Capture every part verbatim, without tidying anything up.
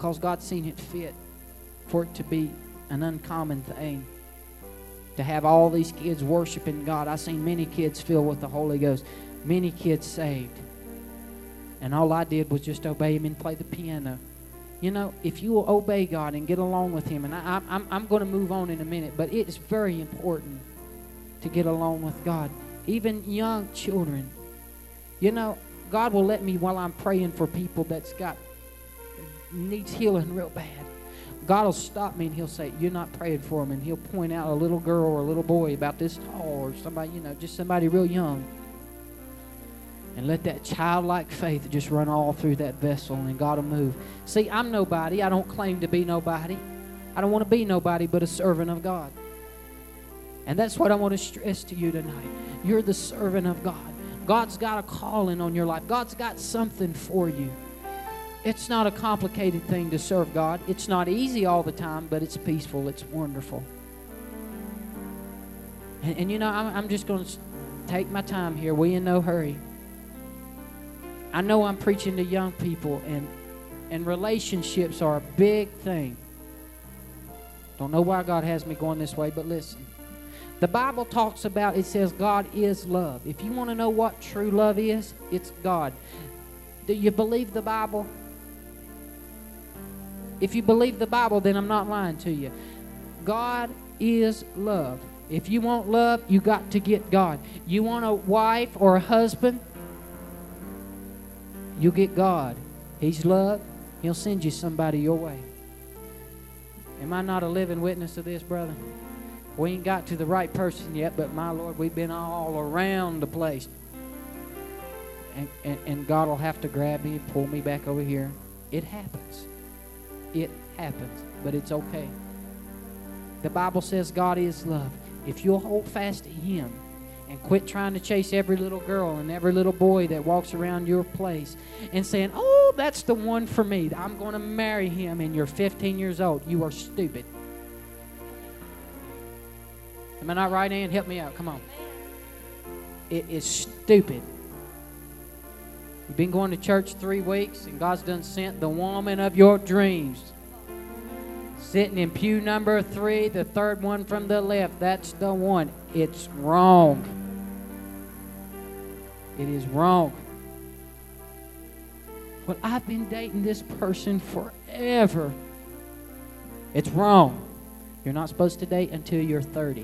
because God's seen it fit for it to be an uncommon thing. To have all these kids worshiping God. I've seen many kids filled with the Holy Ghost. Many kids saved. And all I did was just obey Him and play the piano. You know, if you will obey God and get along with Him, and I, I'm, I'm going to move on in a minute, but it is very important to get along with God. Even young children. You know, God will let me, while I'm praying for people that's got, needs healing real bad, God will stop me and He'll say, you're not praying for them. And He'll point out a little girl or a little boy about this tall or somebody, you know, just somebody real young. And let that childlike faith just run all through that vessel and God will move. See, I'm nobody. I don't claim to be nobody. I don't want to be nobody but a servant of God. And that's what I want to stress to you tonight. You're the servant of God. God's got a calling on your life. God's got something for you. It's not a complicated thing to serve God. It's not easy all the time, but it's peaceful. It's wonderful. And, and you know, I'm, I'm just going to take my time here. We in no hurry. I know I'm preaching to young people, and, and relationships are a big thing. Don't know why God has me going this way, but listen. The Bible talks about, it says God is love. If you want to know what true love is, it's God. Do you believe the Bible? If you believe the Bible, then I'm not lying to you. God is love. If you want love, you got to get God. You want a wife or a husband, you get God. He's love. He'll send you somebody your way. Am I not a living witness of this, brother? We ain't got to the right person yet, but my Lord, we've been all around the place. And, and, and God will have to grab me and pull me back over here. It happens. It happens, but it's okay. The Bible says God is love. If you'll hold fast to Him and quit trying to chase every little girl and every little boy that walks around your place and saying, oh, that's the one for me. I'm going to marry him, and you're fifteen years old. You are stupid. Am I not right, Ann? Help me out. Come on. It is stupid. You've been going to church three weeks, and God's done sent the woman of your dreams. Sitting in pew number three, the third one from the left. That's the one. It's wrong. It is wrong. Well, I've been dating this person forever. It's wrong. You're not supposed to date until you're thirty.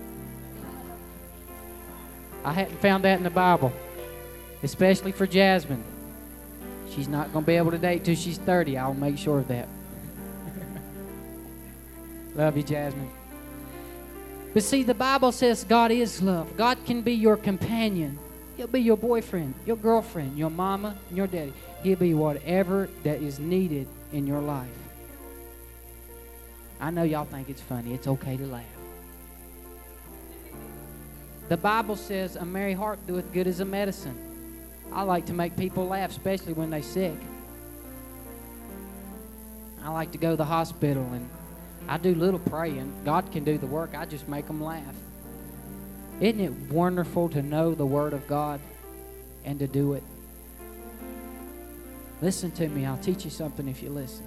I hadn't found that in the Bible. Especially for Jasmine. She's not going to be able to date till she's thirty. I'll make sure of that. Love you, Jasmine. But see, the Bible says God is love. God can be your companion. He'll be your boyfriend, your girlfriend, your mama, and your daddy. He'll be whatever that is needed in your life. I know y'all think it's funny. It's okay to laugh. The Bible says a merry heart doeth good as a medicine. I like to make people laugh, especially when they're sick. I like to go to the hospital, and I do little praying. God can do the work. I just make them laugh. Isn't it wonderful to know the Word of God and to do it? Listen to me. I'll teach you something if you listen.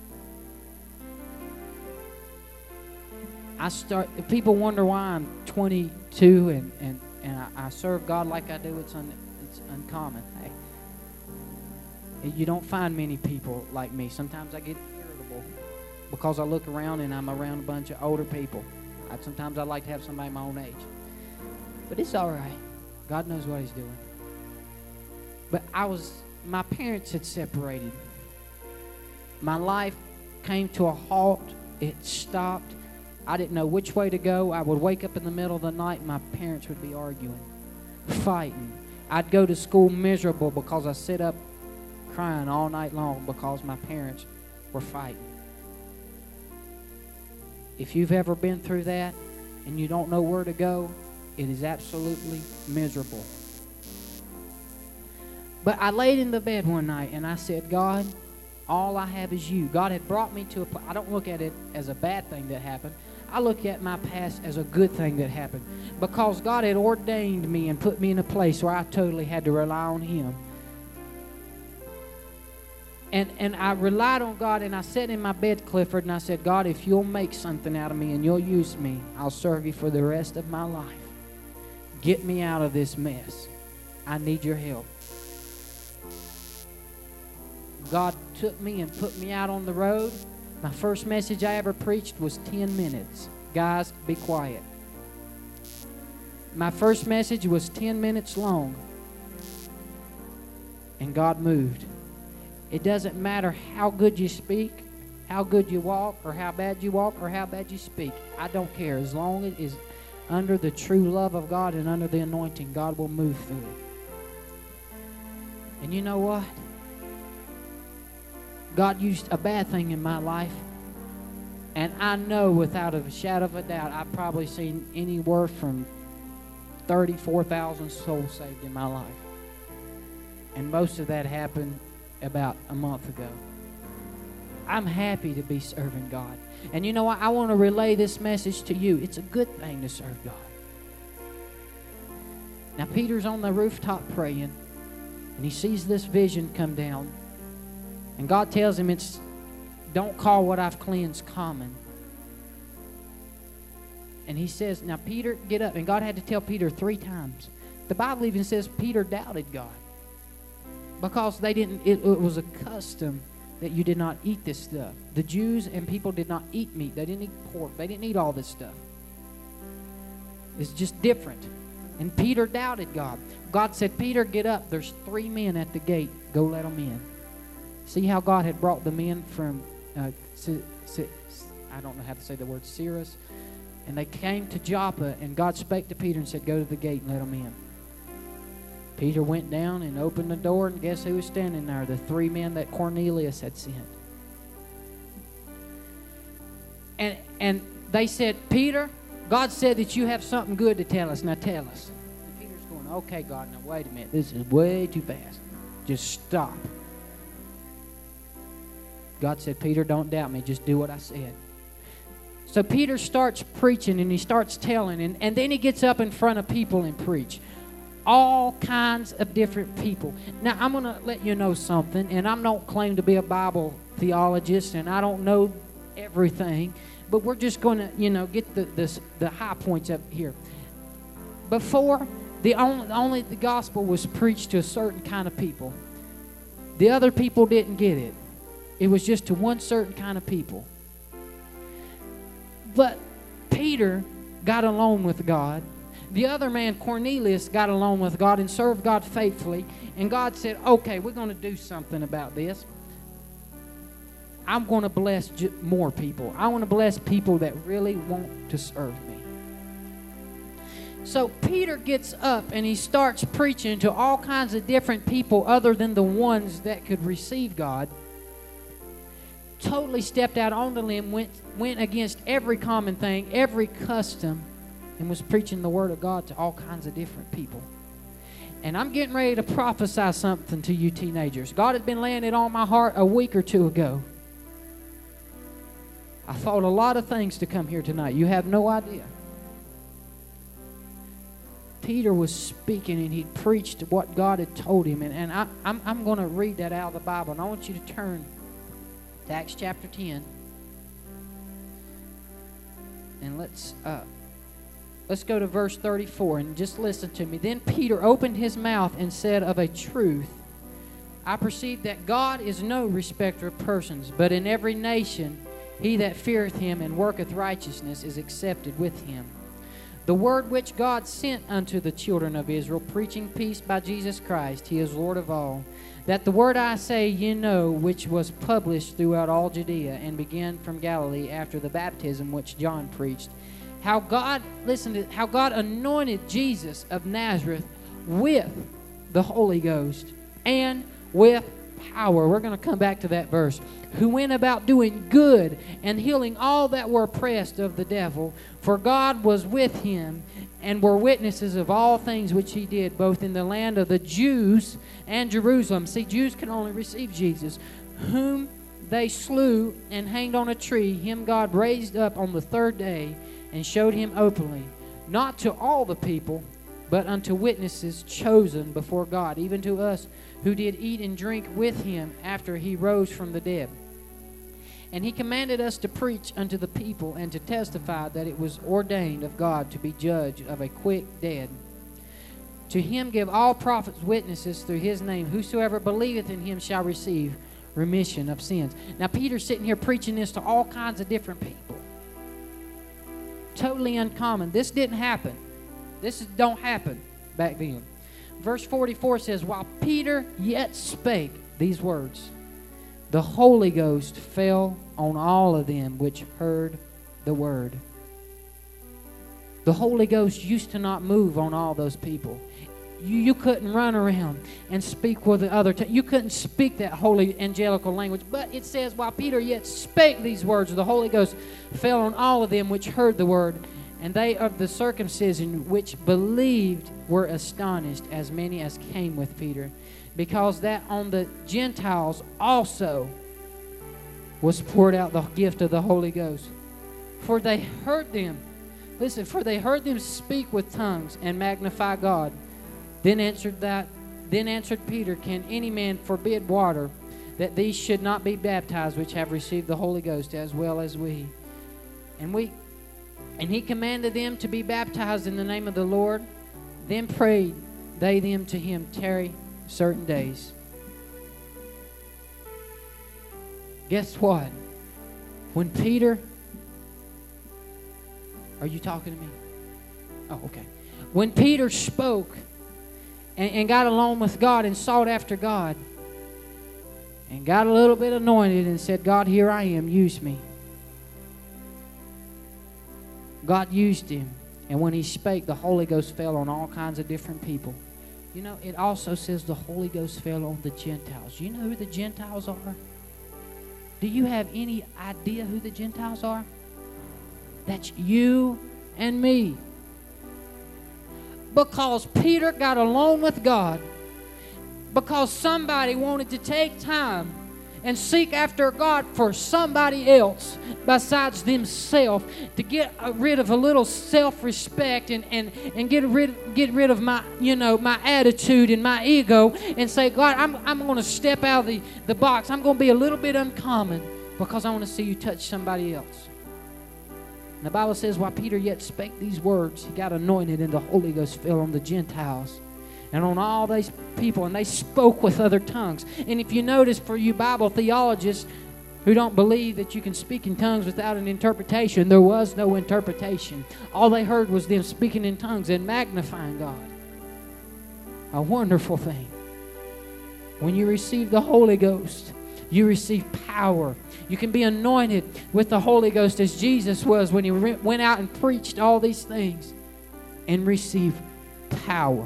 I start. If people wonder why I'm twenty-two and, and, and I, I serve God like I do, it's, un, it's uncommon. Hey, you don't find many people like me. Sometimes I get irritable because I look around and I'm around a bunch of older people. I, sometimes I like to have somebody my own age. But it's all right. God knows what He's doing. But I was, my parents had separated. My life came to a halt. It stopped. I didn't know which way to go. I would wake up in the middle of the night and my parents would be arguing, fighting. I'd go to school miserable because I sit up crying all night long because my parents were fighting. If you've ever been through that and you don't know where to go, it is absolutely miserable. But I laid in the bed one night and I said, God, all I have is you. God had brought me to a place. I don't look at it as a bad thing that happened. I look at my past as a good thing that happened because God had ordained me and put me in a place where I totally had to rely on Him. And, and I relied on God, and I sat in my bed, Clifford, and I said, God, if you'll make something out of me and you'll use me, I'll serve you for the rest of my life. Get me out of this mess. I need your help. God took me and put me out on the road. My first message I ever preached was ten minutes. Guys, be quiet. My first message was ten minutes long. And God moved. It doesn't matter how good you speak, how good you walk, or how bad you walk, or how bad you speak. I don't care. As long as it is under the true love of God and under the anointing, God will move through it. And you know what? God used a bad thing in my life. And I know without a shadow of a doubt, I've probably seen anywhere from thirty-four thousand souls saved in my life. And most of that happened about a month ago. I'm happy to be serving God. And you know what? I want to relay this message to you. It's a good thing to serve God. Now, Peter's on the rooftop praying, and he sees this vision come down. And God tells him, it's don't call what I've cleansed common. And he says, now, Peter, get up. And God had to tell Peter three times. The Bible even says Peter doubted God. Because they didn't, it, it was a custom that you did not eat this stuff. The Jews and people did not eat meat. They didn't eat pork. They didn't eat all this stuff. It's just different. And Peter doubted God. God said, Peter, get up. There's three men at the gate. Go let them in. See how God had brought them in from, uh, C- C- I don't know how to say the word, Cyrus. And they came to Joppa, and God spake to Peter and said, go to the gate and let them in. Peter went down and opened the door, and guess who was standing there? The three men that Cornelius had sent. And and they said, Peter, God said that you have something good to tell us. Now tell us. And Peter's going, okay, God, now wait a minute. This is way too fast. Just stop. God said, Peter, don't doubt me. Just do what I said. So Peter starts preaching, and he starts telling, and, and then he gets up in front of people and preach. All kinds of different people. Now, I'm going to let you know something, and I don't claim to be a Bible theologist, and I don't know everything, but we're just going to, you know, get the, the, the high points up here. Before, the only, only the gospel was preached to a certain kind of people. The other people didn't get it. It was just to one certain kind of people. But Peter got along with God. The other man, Cornelius, got along with God and served God faithfully. And God said, okay, we're going to do something about this. I'm going to bless j- more people. I want to bless people that really want to serve me. So Peter gets up and he starts preaching to all kinds of different people other than the ones that could receive God. Totally stepped out on the limb, went, went against every common thing, every custom, and was preaching the word of God to all kinds of different people. And I'm getting ready to prophesy something to you teenagers. God had been laying it on my heart a week or two ago. I thought a lot of things to come here tonight. You have no idea. Peter was speaking, and he preached what God had told him. And, and I, I'm, I'm going to read that out of the Bible. And I want you to turn to Acts chapter ten. And let's... Uh, Let's go to verse thirty-four and just listen to me. Then Peter opened his mouth and said, of a truth, I perceive that God is no respecter of persons, but in every nation he that feareth him and worketh righteousness is accepted with him. The word which God sent unto the children of Israel, preaching peace by Jesus Christ, he is Lord of all. That the word I say ye know, which was published throughout all Judea, and began from Galilee after the baptism which John preached, how God, listen to how God anointed Jesus of Nazareth with the Holy Ghost and with power. We're going to come back to that verse. Who went about doing good and healing all that were oppressed of the devil, for God was with him, and were witnesses of all things which he did, both in the land of the Jews and Jerusalem. See, Jews can only receive Jesus, whom they slew and hanged on a tree. Him God raised up on the third day, and showed him openly, not to all the people, but unto witnesses chosen before God, even to us, who did eat and drink with him after he rose from the dead. And he commanded us to preach unto the people and to testify that it was ordained of God to be judge of a quick dead. To him give all prophets witnesses through his name. Whosoever believeth in him shall receive remission of sins. Now Peter's sitting here preaching this to all kinds of different people. Totally uncommon. This didn't happen. This don't happen back then. Verse forty-four says, while Peter yet spake these words, the Holy Ghost fell on all of them which heard the word. The Holy Ghost used to not move on all those people. You, you couldn't run around and speak with the other. T- you couldn't speak that holy angelical language. But it says, while Peter yet spake these words, the Holy Ghost fell on all of them which heard the word. And they of the circumcision which believed were astonished, as many as came with Peter, because that on the Gentiles also was poured out the gift of the Holy Ghost. For they heard them, listen, for they heard them speak with tongues and magnify God. Then answered that, then answered Peter, can any man forbid water, that these should not be baptized, which have received the Holy Ghost as well as we? And we, and he commanded them to be baptized in the name of the Lord. Then prayed they them to him, tarry certain days. Guess what? When Peter, are you talking to me? Oh, okay. When Peter spoke and, and got alone with God and sought after God and got a little bit anointed and said, God, here I am, use me. God used him. And when he spake, the Holy Ghost fell on all kinds of different people. You know, it also says the Holy Ghost fell on the Gentiles. You know who the Gentiles are? Do you have any idea who the Gentiles are? That's you and me. Because Peter got alone with God, because somebody wanted to take time and seek after God for somebody else besides themselves, to get rid of a little self-respect and, and, and get rid get rid of my, you know, my attitude and my ego, and say, God, I'm, I'm going to step out of the, the box. I'm going to be a little bit uncommon because I want to see you touch somebody else. And the Bible says, while Peter yet spake these words, he got anointed, and the Holy Ghost fell on the Gentiles and on all these people, and they spoke with other tongues. And if you notice, for you Bible theologists who don't believe that you can speak in tongues without an interpretation, there was no interpretation. All they heard was them speaking in tongues and magnifying God. A wonderful thing. When you receive the Holy Ghost, you receive power. You can be anointed with the Holy Ghost as Jesus was when he went out and preached all these things, and receive power.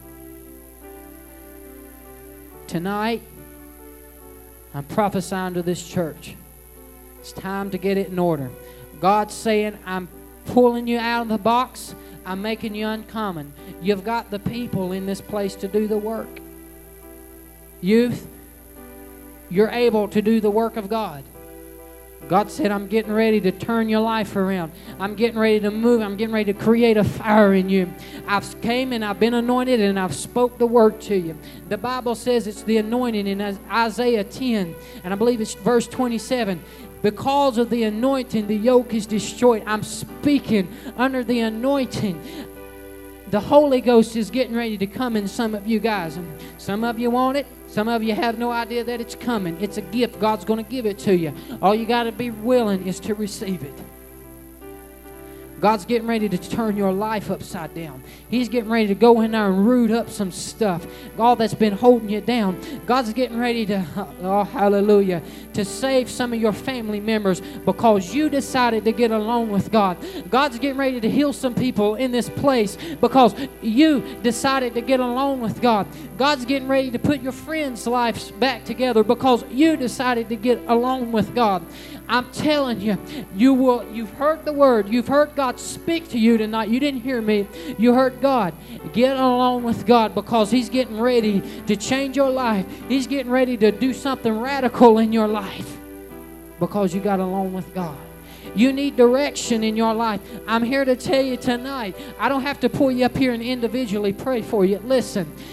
Tonight, I'm prophesying to this church. It's time to get it in order. God's saying, I'm pulling you out of the box. I'm making you uncommon. You've got the people in this place to do the work. Youth, you're able to do the work of God. God said, I'm getting ready to turn your life around. I'm getting ready to move. I'm getting ready to create a fire in you. I've came and I've been anointed, and I've spoke the word to you. The Bible says it's the anointing in Isaiah ten, and I believe it's verse twenty-seven. Because of the anointing, the yoke is destroyed. I'm speaking under the anointing. The Holy Ghost is getting ready to come in some of you guys. And some of you want it. Some of you have no idea that it's coming. It's a gift. God's going to give it to you. All you got to be willing is to receive it. God's getting ready to turn your life upside down. He's getting ready to go in there and root up some stuff. All that's been holding you down. God's getting ready to, oh, hallelujah, to save some of your family members because you decided to get alone with God. God's getting ready to heal some people in this place because you decided to get alone with God. God's getting ready to put your friends' lives back together because you decided to get alone with God. I'm telling you, you will, you've heard the word. You've heard God speak to you tonight. You didn't hear me. You heard God. Get alone with God because He's getting ready to change your life. He's getting ready to do something radical in your life because you got alone with God. You need direction in your life. I'm here to tell you tonight, I don't have to pull you up here and individually pray for you. Listen,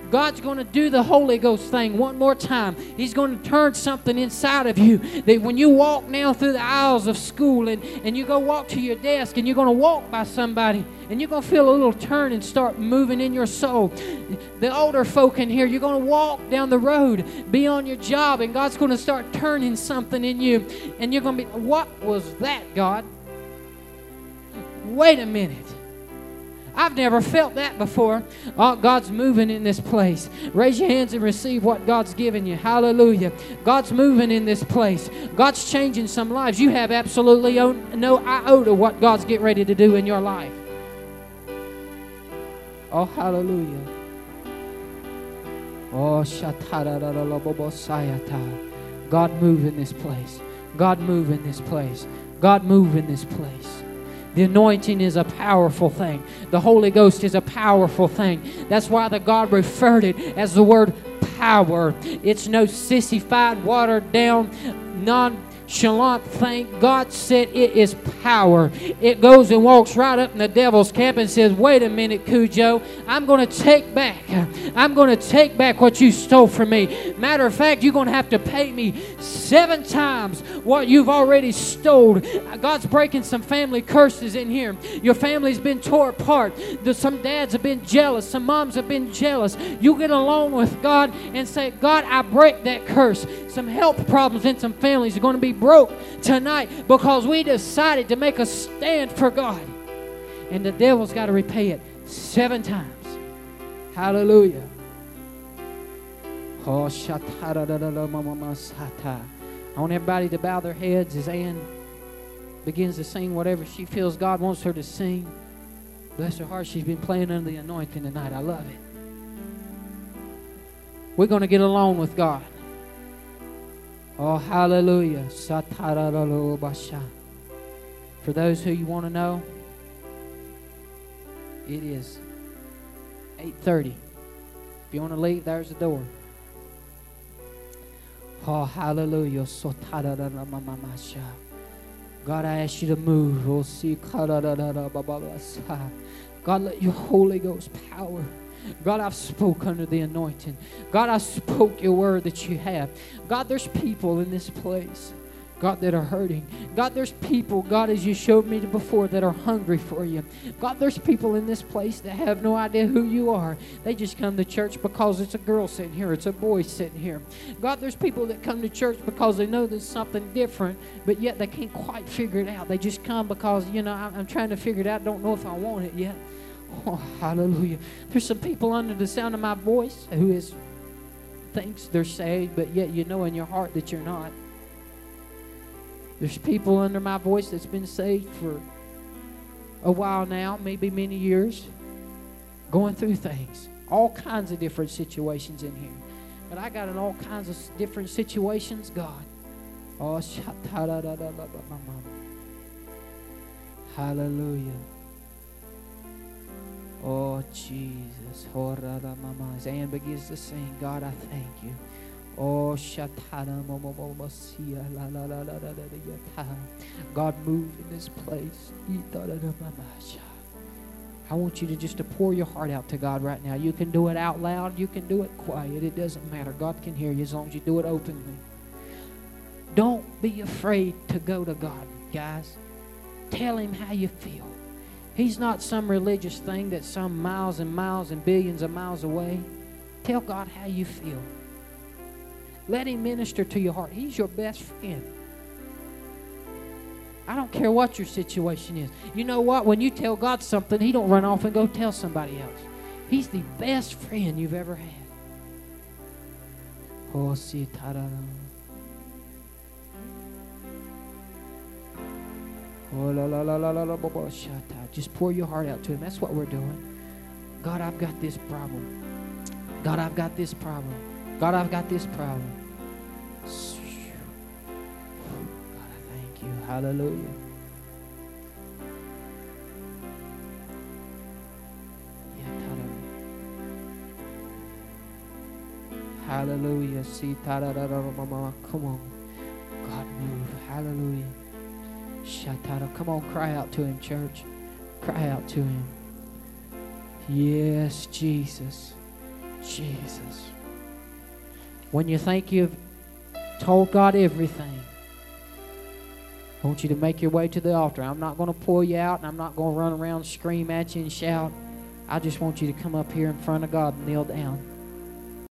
God's going to do the Holy Ghost thing one more time. He's going to turn something inside of you that when you walk now through the aisles of school and, and you go walk to your desk and you're going to walk by somebody and you're going to feel a little turn and start moving in your soul. The older folk in here, you're going to walk down the road, be on your job, and God's going to start turning something in you. And you're going to be, what was that, God? Wait a minute. I've never felt that before. Oh, God's moving in this place. Raise your hands and receive what God's given you. Hallelujah. God's moving in this place. God's changing some lives. You have absolutely no iota what God's getting ready to do in your life. Oh, hallelujah. Oh, God move in this place. God move in this place. God move in this place. The anointing is a powerful thing. The Holy Ghost is a powerful thing. That's why the God referred it as the word power. It's no sissified, watered down, nonchalant thing. God said it is power. It goes and walks right up in the devil's camp and says, wait a minute, Cujo. I'm going to take back. I'm going to take back what you stole from me. Matter of fact, you're going to have to pay me seven times what you've already stole. God's breaking some family curses in here. Your family's been tore apart. There's some dads have been jealous. Some moms have been jealous. You get along with God and say, God, I break that curse. Some health problems in some families are going to be broke tonight because we decided to make a stand for God. And the devil's got to repay it seven times. Hallelujah. Oh, I want everybody to bow their heads as Ann begins to sing whatever she feels God wants her to sing. Bless her heart, she's been playing under the anointing tonight. I love it. We're going to get along with God. Oh, hallelujah. For those who you want to know, it is eight thirty. If you want to leave, there's the door. Oh, hallelujah. God, I ask you to move. God, let your Holy Ghost power. God, I've spoke under the anointing. God, I spoke your word that you have. God, there's people in this place, God, that are hurting. God, there's people, God, as you showed me before, that are hungry for you. God, there's people in this place that have no idea who you are. They just come to church because it's a girl sitting here, it's a boy sitting here. God, there's people that come to church because they know there's something different, but yet they can't quite figure it out. They just come because, you know, I'm, I'm trying to figure it out, don't know if I want it yet. Oh, hallelujah. There's some people under the sound of my voice who is thinks they're saved, but yet you know in your heart that you're not. There's people under my voice that's been saved for a while now, maybe many years, going through things. All kinds of different situations in here. But I got in all kinds of different situations, God. Oh, hallelujah. Oh, Jesus. As Ann begins to sing, God, I thank you. Oh, God, move in this place. I want you to just to pour your heart out to God right now. You can do it out loud. You can do it quiet. It doesn't matter. God can hear you as long as you do it openly. Don't be afraid to go to God, guys. Tell him how you feel. He's not some religious thing that's some miles and miles and billions of miles away. Tell God how you feel. Let him minister to your heart. He's your best friend. I don't care what your situation is. You know what? When you tell God something, he don't run off and go tell somebody else. He's the best friend you've ever had. Oh, see, ta-da. Oh, la, la, la, la, la, la, la, la, just pour your heart out to him. That's what we're doing. God, I've got this problem. God, I've got this problem. God, I've got this problem. God, I thank you. Hallelujah. Hallelujah. See, come on. God, move. Hallelujah. Come on, cry out to him, church. Cry out to him. Yes, Jesus. Jesus. When you think you've told God everything, I want you to make your way to the altar. I'm not going to pull you out, and I'm not going to run around, scream at you, and shout. I just want you to come up here in front of God and kneel down.